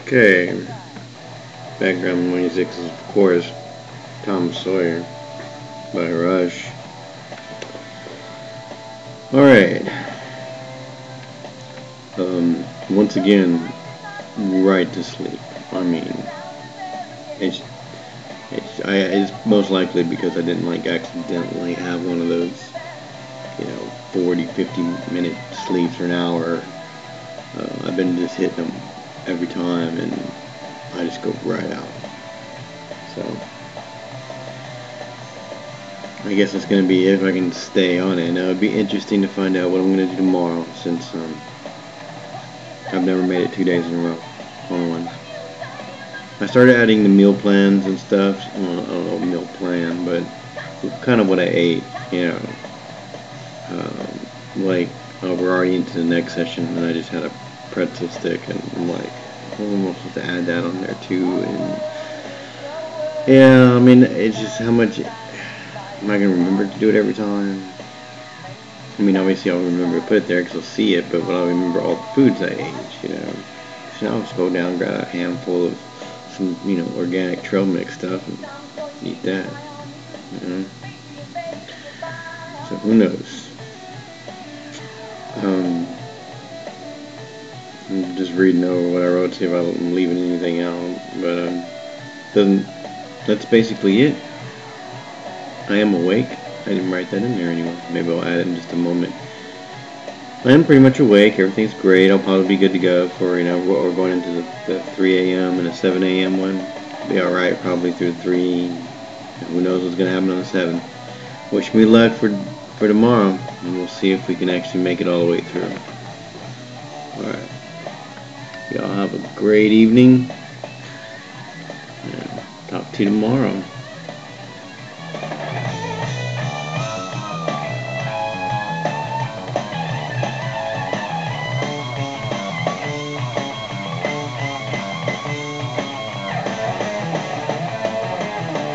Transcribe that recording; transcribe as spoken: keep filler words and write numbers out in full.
Okay, background music is, of course, Tom Sawyer by Rush. Alright, um, once again, right to sleep. I mean, it's, it's, I, it's most likely because I didn't like accidentally have one of those, you know, forty, fifty minute sleeps for an hour. Uh, I've been just hitting them every time and I just go right out. So I guess that's going to be it if I can stay on it. Now it would be interesting to find out what I'm going to do tomorrow since um, I've never made it two days in a row on one. I started adding the meal plans and stuff. Well, I don't know meal plan, but kind of what I ate, you know. Um, like, oh, we're already into the next session and I just had a pretzel stick and I'm like, oh, I'm supposed to add that on there too. And yeah, I mean, it's just how much am I going to remember to do it every time? I mean, obviously I'll remember to put it there because I'll see it, but I'll remember all the foods I ate, you know. So I'll just go down and grab a handful of some, you know, organic trail mix stuff and eat that, you know. So who knows? Um, I'm just reading over what I wrote, see if I'm leaving anything out, but um, doesn't. That's basically it. I am awake. I didn't write that in there anyway. Maybe I'll add it in just a moment. I am pretty much awake. Everything's great. I'll probably be good to go for, you know, we're going into the, the three a m and a seven a m one. Be alright probably through the three. Who knows what's going to happen on the seven. Wish me luck for, for tomorrow. And we'll see if we can actually make it all the way through. Alright. Y'all have a great evening. And talk to you tomorrow.